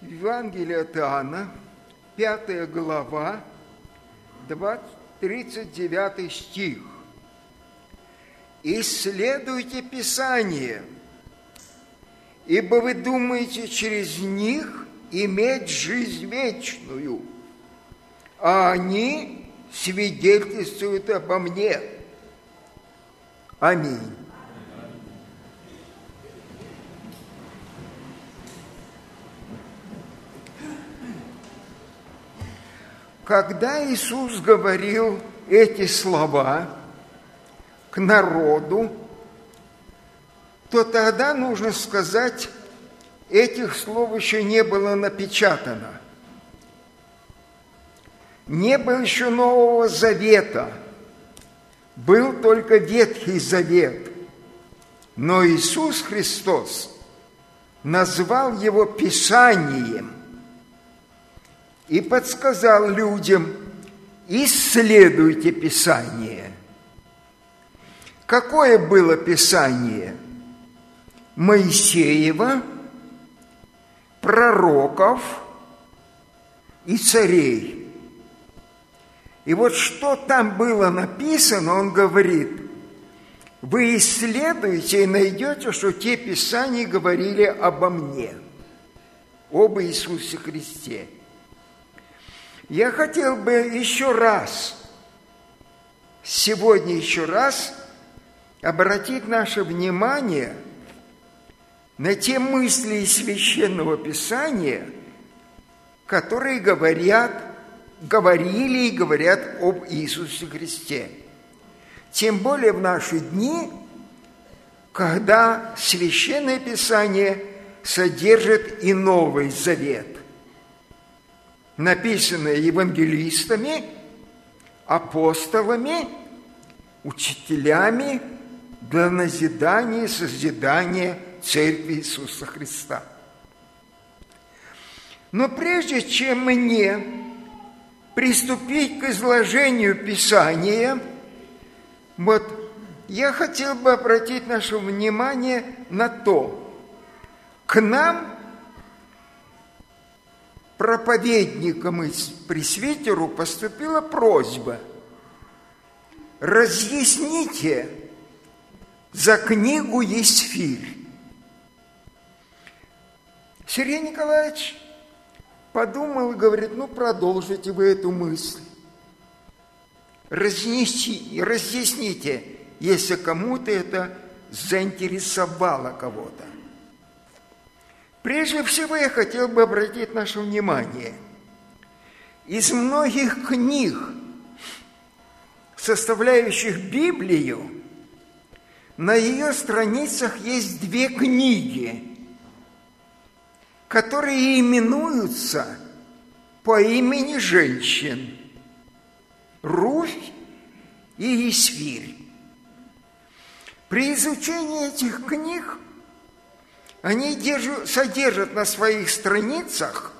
Евангелие от Иоанна, 5 глава, 39 стих. «Исследуйте Писание, ибо вы думаете через них иметь жизнь вечную, а они свидетельствуют обо мне». Аминь. Когда Иисус говорил эти слова к народу, то тогда, нужно сказать, этих слов еще не было напечатано. Не было еще Нового Завета, был только Ветхий Завет. Но Иисус Христос назвал его Писанием и подсказал людям: исследуйте Писание. Какое было Писание? Моисеева, пророков и царей. И вот что там было написано, он говорит: вы исследуете и найдете, что те Писания говорили обо мне, об Иисусе Христе. Я хотел бы сегодня еще раз обратить наше внимание на те мысли из Священного Писания, которые говорили и говорят об Иисусе Христе. Тем более в наши дни, когда Священное Писание содержит и Новый Завет, написанное евангелистами, апостолами, учителями для назидания и созидания Церкви Иисуса Христа. Но прежде чем мне приступить к изложению Писания, я хотел бы обратить наше внимание на то: к нам, проповедникам и пресвитеру, поступила просьба: разъясните за книгу Есфирь. Сергей Николаевич подумал и говорит: продолжите вы эту мысль. Разъясните, если кому-то это заинтересовало кого-то. Прежде всего, я хотел бы обратить наше внимание: из многих книг, составляющих Библию, на ее страницах есть две книги, которые именуются по имени женщин: Руфь и Есфирь. При изучении этих книг они содержат на своих страницах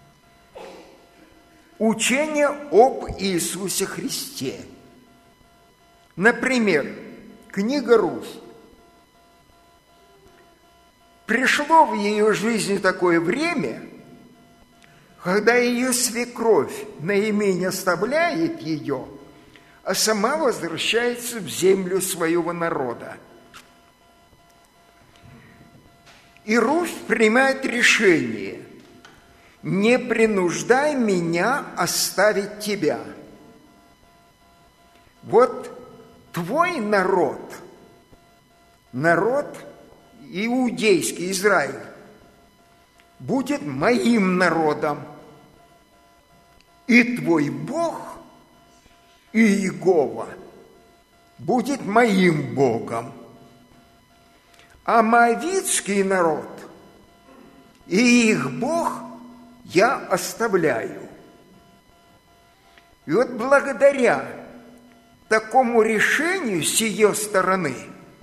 учение об Иисусе Христе. Например, книга Руфь. Пришло в ее жизни такое время, когда ее свекровь Наимень оставляет ее, а сама возвращается в землю своего народа. И Руфь принимает решение: не принуждай меня оставить тебя. Вот твой народ иудейский, Израиль, будет моим народом, и твой Бог, Иегова, будет моим Богом. А моавитский народ и их Бог я оставляю. И вот благодаря такому решению с ее стороны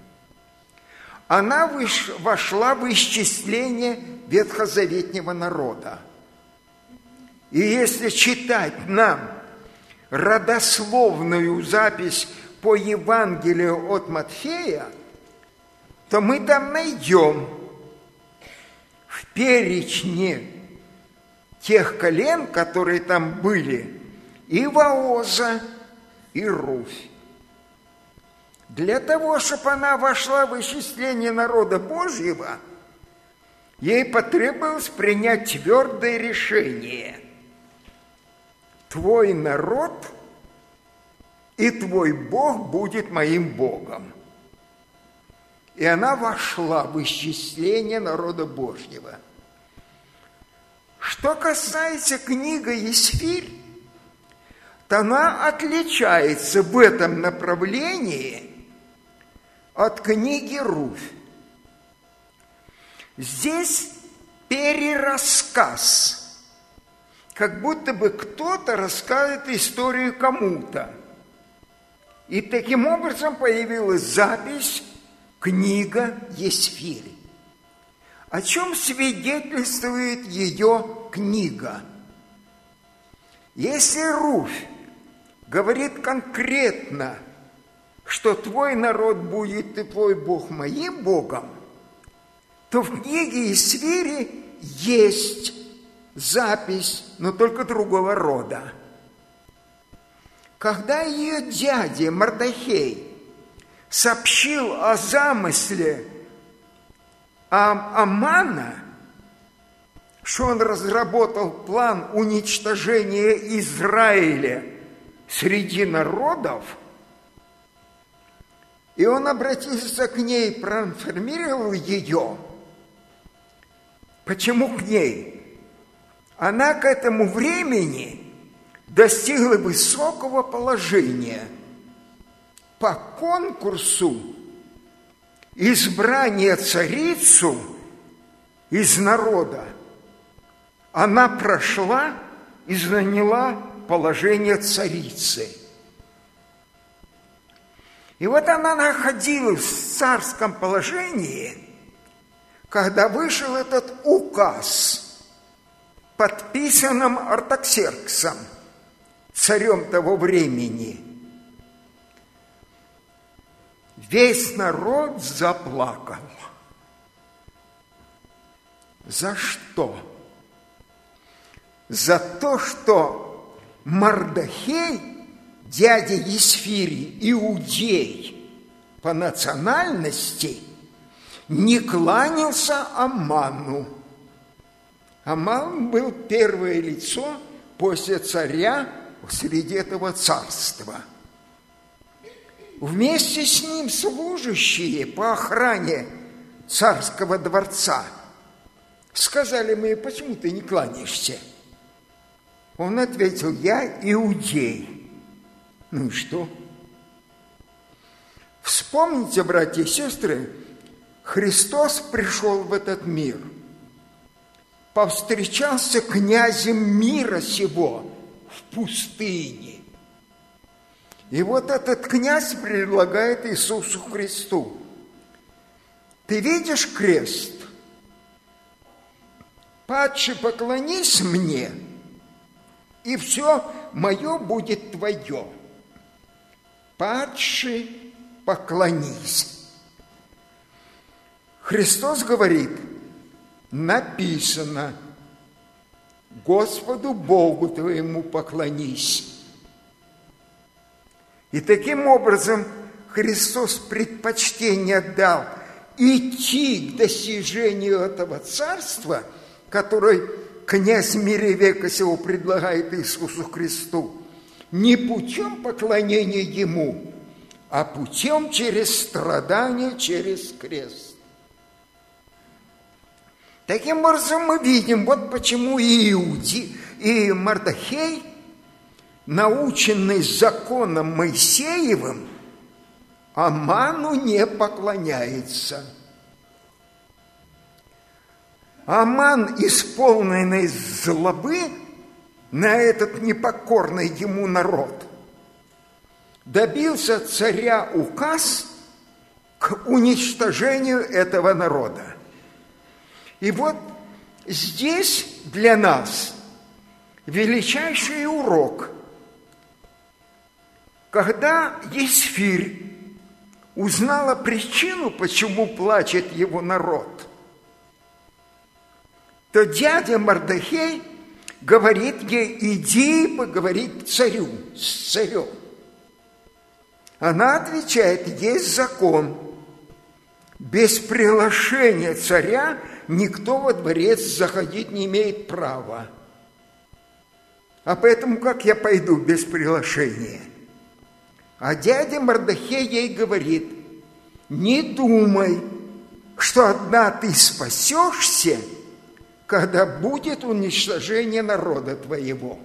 она вошла в исчисление ветхозаветнего народа. И если читать нам родословную запись по Евангелию от Матфея, то мы там найдем в перечне тех колен, которые там были, и Вооза, и Руфь. Для того, чтобы она вошла в исчисление народа Божьего, ей потребовалось принять твердое решение. Твой народ и твой Бог будет моим Богом. И она вошла в исчисление народа Божьего. Что касается книги Есфирь, то она отличается в этом направлении от книги Руфь. Здесь перерассказ, как будто бы кто-то рассказывает историю кому-то. И таким образом появилась запись «Книга Есфирь». О чем свидетельствует ее книга? Если Руфь говорит конкретно, что твой народ будет и твой Бог моим Богом, то в книге Есфири есть запись, но только другого рода. Когда ее дядя Мардохей сообщил о замысле Амана, что он разработал план уничтожения Израиля среди народов, и он обратился к ней, проинформировал ее. Почему к ней? Она к этому времени достигла высокого положения. По конкурсу избрания царицу из народа она прошла и заняла положение царицы. И вот она находилась в царском положении, когда вышел этот указ, подписанным Артаксерксом, царем того времени. Весь народ заплакал. За что? За то, что Мардохей, дядя Есфири, иудей по национальности, не кланялся Аману. Аман был первое лицо после царя среди этого царства. Вместе с ним служащие по охране царского дворца сказали мне: почему ты не кланяешься? Он ответил: я иудей. Ну и что? Вспомните, братья и сестры, Христос пришел в этот мир, повстречался князем мира сего в пустыне. И вот этот князь предлагает Иисусу Христу: ты видишь крест? Падши, поклонись мне, и все мое будет твое. Падши, поклонись. Христос говорит: написано: Господу Богу твоему поклонись. И таким образом Христос предпочтение дал идти к достижению этого царства, которое князь мира века сего предлагает Иисусу Христу, не путем поклонения Ему, а путем через страдания, через крест. Таким образом мы видим, вот почему и Мардохей, наученный законом Моисеевым, Аману не поклоняется. Аман, исполненный злобы на этот непокорный ему народ, добился от царя указ к уничтожению этого народа. И вот здесь для нас величайший урок. Когда Есфирь узнала причину, почему плачет его народ, то дядя Мардохей говорит ей: иди поговори к царю, с царем. Она отвечает: есть закон. Без приглашения царя никто во дворец заходить не имеет права. А поэтому как я пойду без приглашения? А дядя Мордехей ей говорит: не думай, что одна ты спасешься, когда будет уничтожение народа твоего.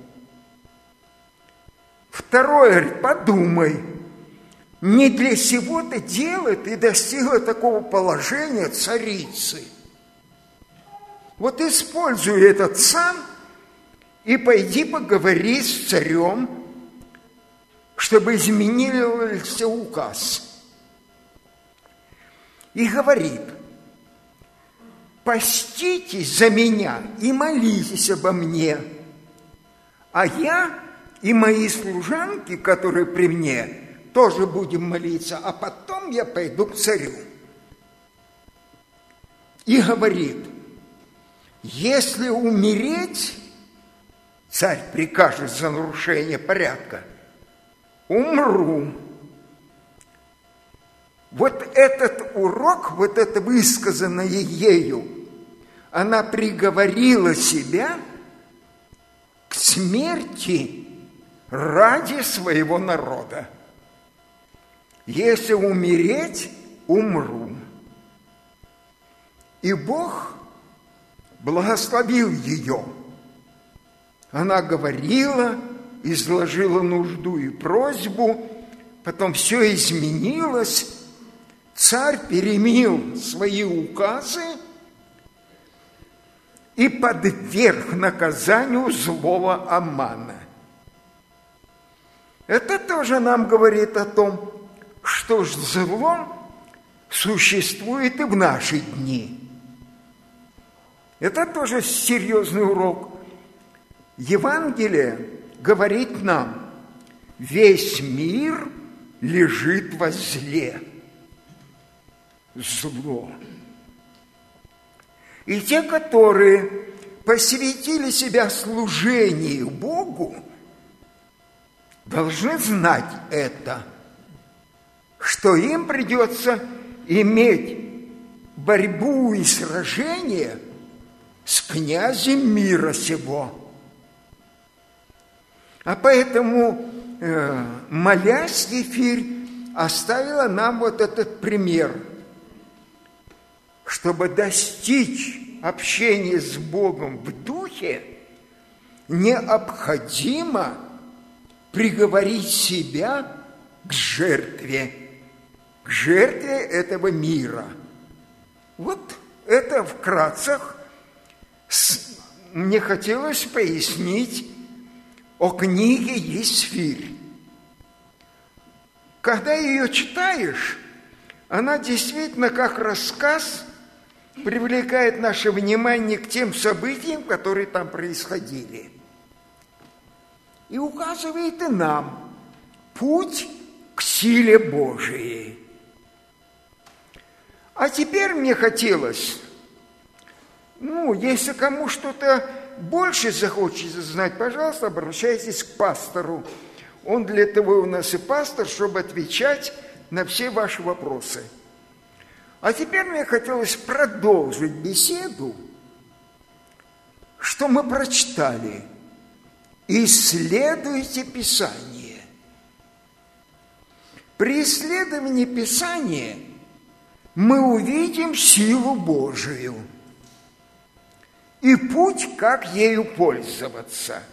Второе, говорит, подумай, не для сего-то дела ты достигла такого положения царицы. Вот используй этот сан и пойди поговори с царем, чтобы изменился указ. И говорит: поститесь за меня и молитесь обо мне, а я и мои служанки, которые при мне, тоже будем молиться, а потом я пойду к царю. И говорит: если умереть, царь прикажет за нарушение порядка, умру. Вот этот урок, вот это высказанное ею, она приговорила себя к смерти ради своего народа. Если умереть, умру. И Бог благословил ее. Она говорила, изложила нужду и просьбу, потом все изменилось. Царь переменил свои указы и подверг наказанию злого Амана. Это тоже нам говорит о том, что зло существует и в наши дни. Это тоже серьезный урок. Евангелие говорит нам: весь мир лежит во зле. Зло. И те, которые посвятили себя служению Богу, должны знать это, что им придется иметь борьбу и сражение с князем мира сего. А поэтому, молясь, Ефирь оставила нам вот этот пример. Чтобы достичь общения с Богом в духе, необходимо приговорить себя к жертве этого мира. Вот это вкратце мне хотелось пояснить о книге Есфирь. Когда ее читаешь, она действительно как рассказ привлекает наше внимание к тем событиям, которые там происходили. И указывает и нам путь к силе Божией. А теперь мне хотелось, если кому что-то больше захочется знать, пожалуйста, обращайтесь к пастору. Он для того у нас и пастор, чтобы отвечать на все ваши вопросы. А теперь мне хотелось продолжить беседу, что мы прочитали. Исследуйте Писание. При исследовании Писания мы увидим силу Божию и путь, как ею пользоваться.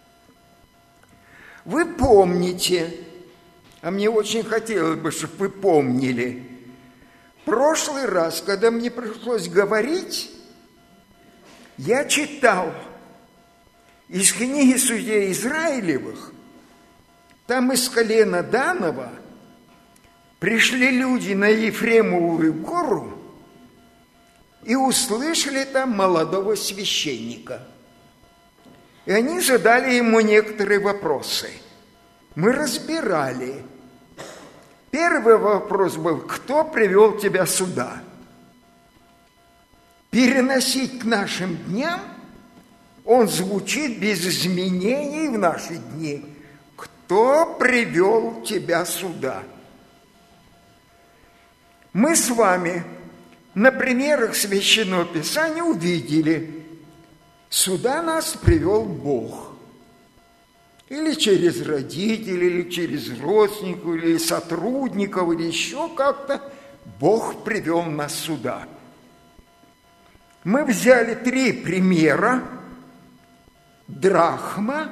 Вы помните, а мне очень хотелось бы, чтобы вы помнили, в прошлый раз, когда мне пришлось говорить, я читал из книги Судей Израилевых, там из колена Данова пришли люди на Ефремовую гору и услышали там молодого священника. И они задали ему некоторые вопросы. Мы разбирали. Первый вопрос был: кто привел тебя сюда? Переносить к нашим дням он звучит без изменений в наши дни. Кто привел тебя сюда? Мы с вами на примерах Священного Писания увидели, сюда нас привел Бог. Или через родителей, или через родственников, или сотрудников, или еще как-то Бог привел нас сюда. Мы взяли 3 примера: драхма,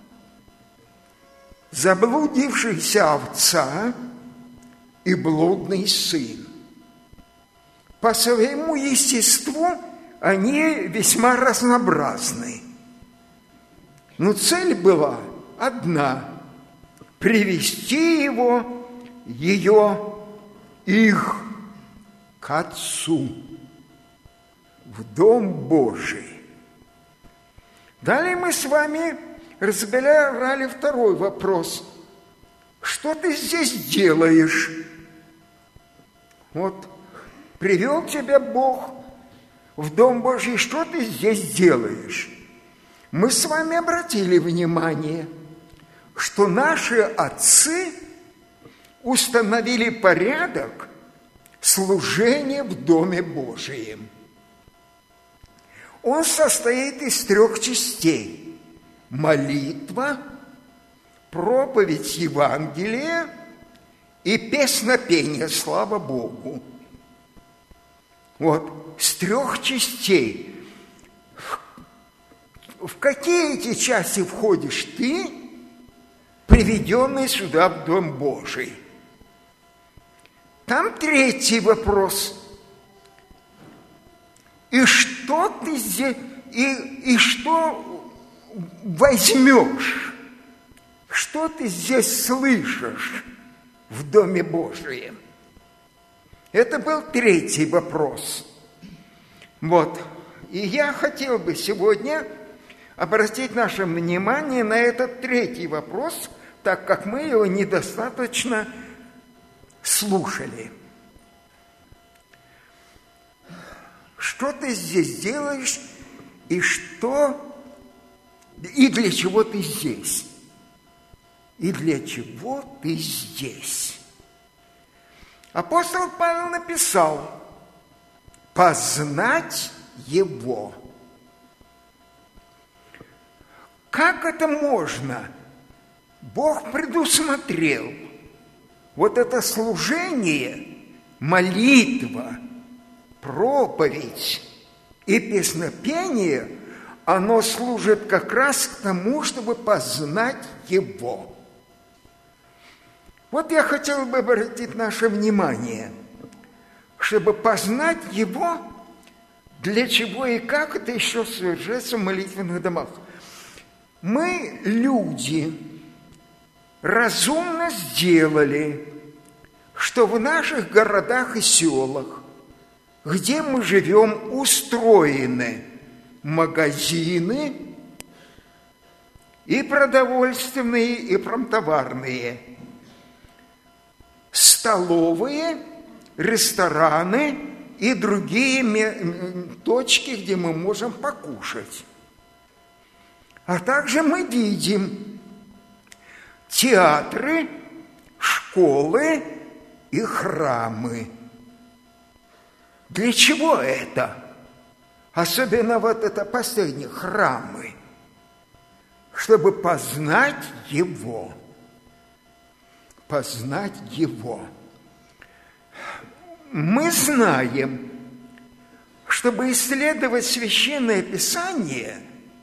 заблудившаяся овца и блудный сын. По своему естеству они весьма разнообразны. Но цель была одна – привести их к Отцу, в Дом Божий. Далее мы с вами разбирали второй вопрос. Что ты здесь делаешь? Вот привел тебя Бог в Дом Божий, что ты здесь делаешь? Мы с вами обратили внимание, что наши отцы установили порядок служения в Доме Божием. Он состоит из 3 частей: молитва, проповедь Евангелия и песнопение, слава Богу. Вот, с 3 частей. В какие эти части входишь ты, приведенный сюда в Дом Божий? Там 3 вопрос. И что ты здесь, и что возьмешь? Что ты здесь слышишь в Доме Божием? Это был 3 вопрос. Вот. И я хотел бы сегодня обратить наше внимание на этот 3 вопрос, так как мы его недостаточно слушали. Что ты здесь делаешь, и для чего ты здесь? И для чего ты здесь? Апостол Павел написал: познать Его. Как это можно? Бог предусмотрел вот это служение, молитва, проповедь и песнопение, оно служит как раз к тому, чтобы познать Его. Вот я хотел бы обратить наше внимание, чтобы познать Его, для чего и как это еще совершается в молитвенных домах. Мы, люди, разумно сделали, что в наших городах и селах, где мы живем, устроены магазины и продовольственные, и промтоварные, столовые, рестораны и другие точки, где мы можем покушать. А также мы видим театры, школы и храмы. Для чего это? Особенно вот это последние храмы. Чтобы познать Его. Познать Его. Мы знаем, чтобы исследовать Священное Писание,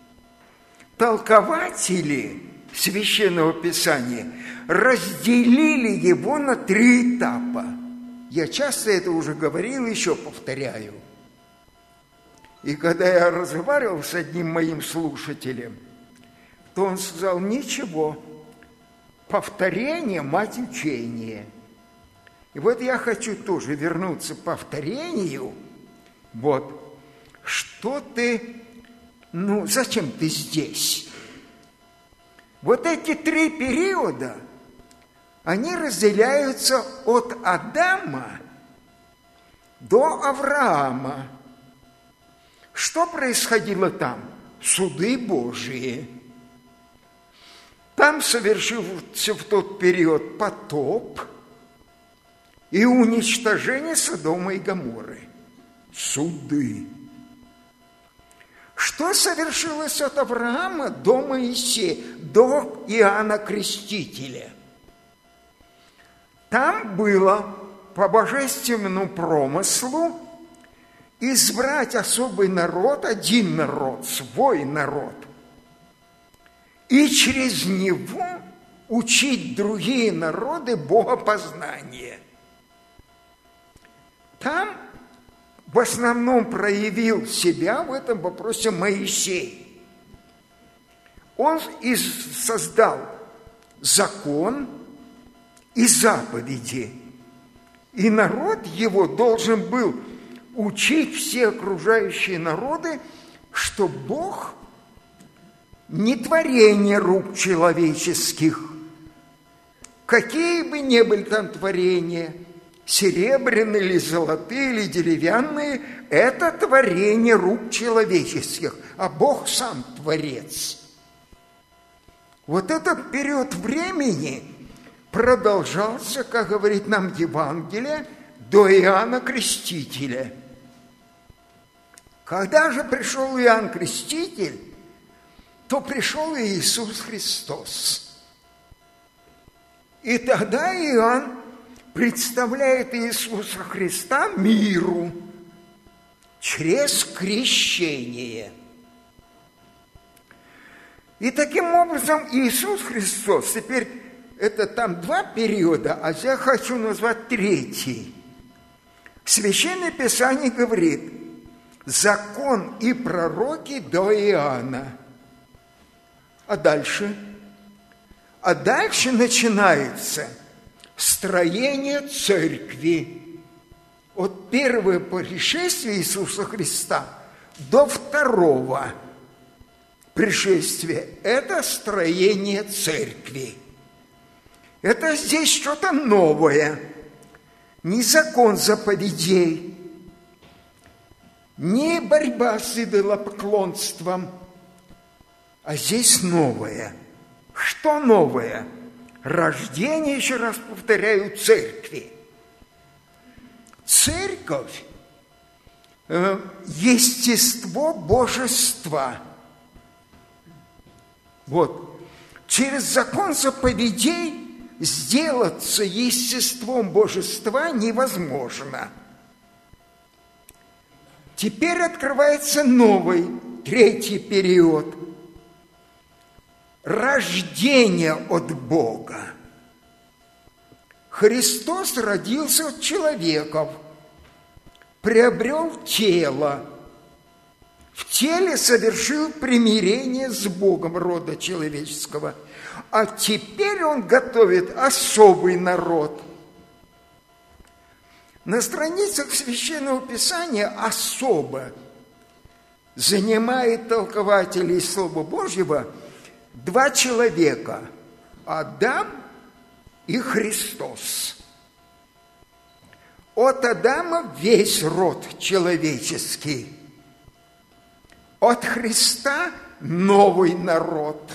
толкователи Священного Писания разделили его на 3 этапа. Я часто это уже говорил, еще повторяю. И когда я разговаривал с одним моим слушателем, то он сказал: ничего, повторение – мать учения. И вот я хочу тоже вернуться к повторению. Вот, что ты... зачем ты здесь? Вот эти 3 периода, они разделяются от Адама до Авраама. Что происходило там? суды Божии. Там совершился в тот период потоп и уничтожение Содома и Гоморры. Суды. Что совершилось от Авраама до Моисея, до Иоанна Крестителя? Там было по божественному промыслу избрать особый народ, один народ, свой народ, и через него учить другие народы богопознания. Там в основном проявил себя в этом вопросе Моисей. Он создал закон и заповеди, и народ его должен был учить все окружающие народы, что Бог не творение рук человеческих, какие бы ни были там творения, серебряные или золотые или деревянные, это творение рук человеческих, а Бог сам творец. Вот этот период времени продолжался, как говорит нам Евангелие, до Иоанна Крестителя. Когда же пришел Иоанн Креститель, то пришел и Иисус Христос. И тогда Иоанн представляет Иисуса Христа миру через крещение. И таким образом Иисус Христос, теперь это там два периода, а я хочу назвать третий. Священное Писание говорит: закон и пророки до Иоанна. А дальше? А дальше начинается строение церкви. От первого пришествия Иисуса Христа до второго пришествия – это строение церкви. Это здесь что-то новое. Не закон заповедей, не борьба с идолопоклонством, а здесь новое. Что новое? Рождение, еще раз повторяю, церкви. Церковь – естество божества. Вот. Через закон заповедей сделаться естеством божества невозможно. Теперь открывается новый, третий период. Рождение от Бога. Христос родился от человеков, приобрел тело, в теле совершил примирение с Богом рода человеческого, а теперь Он готовит особый народ. На страницах Священного Писания особо занимает толкователей Слова Божьего два человека – Адам и Христос. От Адама весь род человеческий, от Христа новый народ.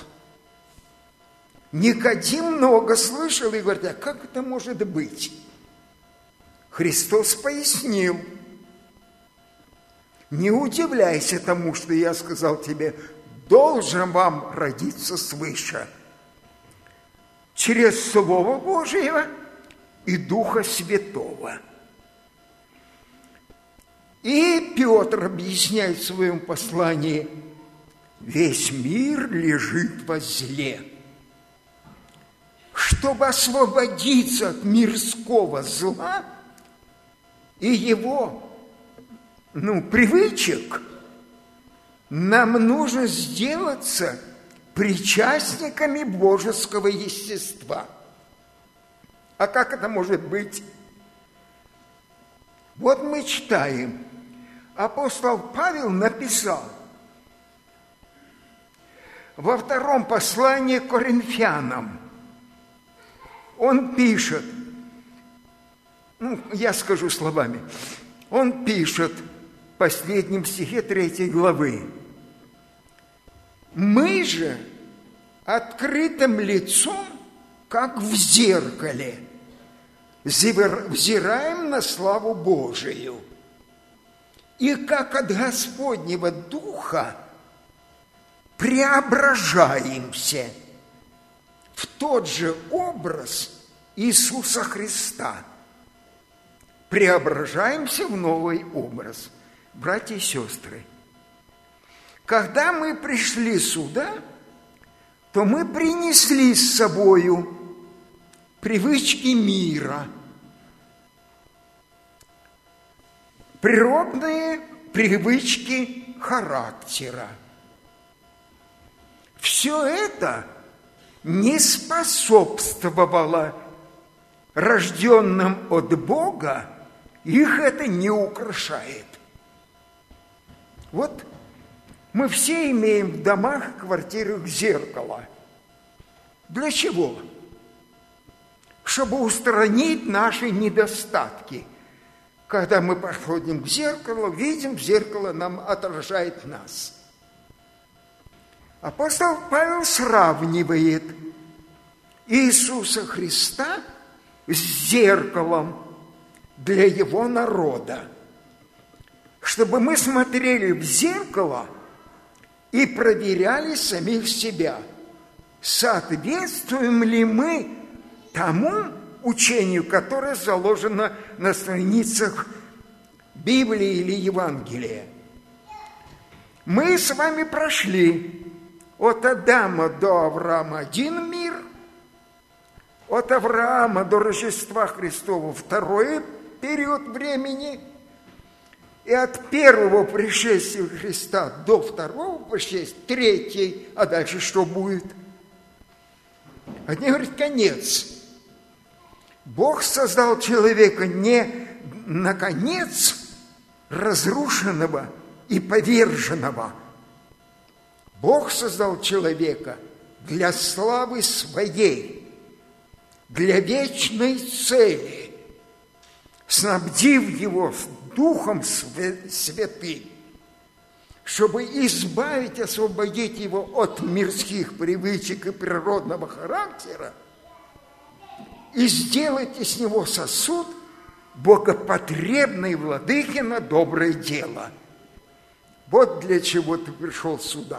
Никодим много слышал и говорит: а как это может быть? Христос пояснил: не удивляйся тому, что я сказал тебе, должен вам родиться свыше, через Слово Божие и Духа Святого. И Петр объясняет в своем послании: весь мир лежит во зле. Чтобы освободиться от мирского зла и его, привычек, нам нужно сделаться причастниками божеского естества. А как это может быть? Вот мы читаем. Апостол Павел написал во втором послании к Коринфянам. Он пишет, я скажу словами, он пишет в последнем стихе 3 главы: Мы же открытым лицом, как в зеркале, взираем на славу Божию. И как от Господнего Духа преображаемся в тот же образ Иисуса Христа. Преображаемся в новый образ. Братья и сестры, когда мы пришли сюда, то мы принесли с собою привычки мира, природные привычки характера. Все это не способствовало рожденным от Бога, их это не украшает. Вот мы все имеем в домах и квартирах зеркало. Для чего? Чтобы устранить наши недостатки. Когда мы подходим к зеркалу, видим, зеркало нам отражает нас. Апостол Павел сравнивает Иисуса Христа с зеркалом для его народа, чтобы мы смотрели в зеркало и проверяли самих себя, соответствуем ли мы тому учению, которое заложено на страницах Библии или Евангелия. Мы с вами прошли от Адама до Авраама один мир, от Авраама до Рождества Христова второй период времени, и от первого пришествия Христа до второго пришествия третий, а дальше что будет? Одни говорят, конец. Бог создал человека не на конец разрушенного и поверженного. Бог создал человека для славы своей, для вечной цели, снабдив его Духом Святым, чтобы избавить, освободить его от мирских привычек и природного характера и сделать из него сосуд, богопотребный владыке на доброе дело. Вот для чего ты пришел сюда.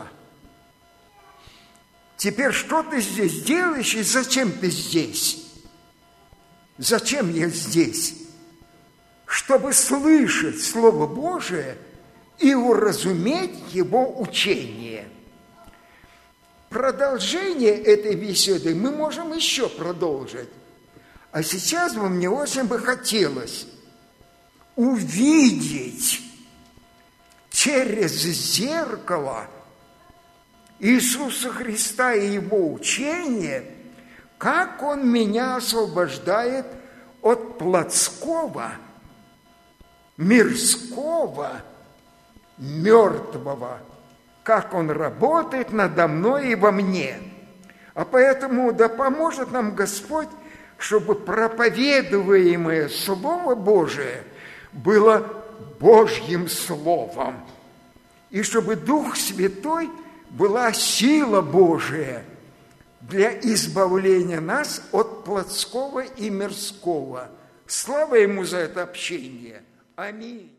Теперь что ты здесь делаешь и зачем ты здесь? Зачем я здесь? Чтобы слышать Слово Божие и уразуметь его учение. Продолжение этой беседы мы можем еще продолжить. А сейчас бы мне очень бы хотелось увидеть через зеркало Иисуса Христа и Его учение, как Он меня освобождает от плотского, мирского, мертвого, как Он работает надо мной и во мне. А поэтому да поможет нам Господь, чтобы проповедуемое Слово Божие было Божьим Словом, и чтобы Дух Святой была сила Божия для избавления нас от плотского и мирского. Слава Ему за это общение. Аминь.